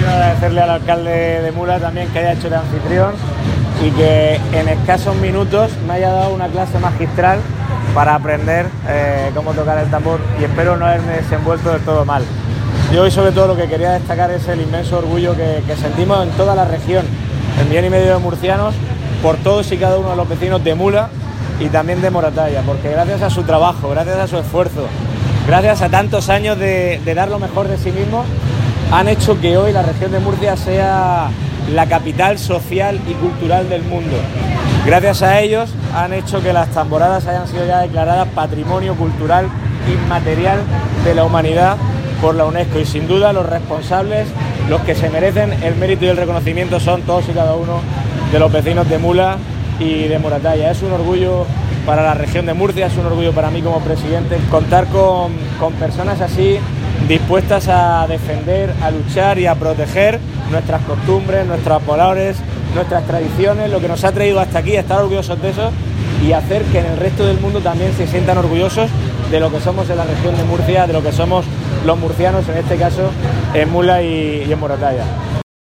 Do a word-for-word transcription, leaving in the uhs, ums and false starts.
quiero agradecerle al alcalde de Mula también que haya hecho de anfitrión y que en escasos minutos me haya dado una clase magistral para aprender eh, cómo tocar el tambor, y espero no haberme desenvuelto del todo mal. Yo hoy sobre todo lo que quería destacar es el inmenso orgullo que, que sentimos en toda la región, en millón y medio de murcianos, por todos y cada uno de los vecinos de Mula y también de Moratalla, porque gracias a su trabajo, gracias a su esfuerzo, gracias a tantos años de, de dar lo mejor de sí mismos, han hecho que hoy la región de Murcia sea la capital social y cultural del mundo. Gracias a ellos han hecho que las tamboradas hayan sido ya declaradas Patrimonio Cultural Inmaterial de la Humanidad por la UNESCO, y sin duda los responsables, los que se merecen el mérito y el reconocimiento, son todos y cada uno de los vecinos de Mula y de Moratalla. Es un orgullo para la región de Murcia, es un orgullo para mí como presidente contar con, con personas así, dispuestas a defender, a luchar y a proteger nuestras costumbres, nuestros valores, nuestras tradiciones, lo que nos ha traído hasta aquí, estar orgullosos de eso y hacer que en el resto del mundo también se sientan orgullosos de lo que somos en la región de Murcia, de lo que somos los murcianos, en este caso en Mula y, y en Moratalla.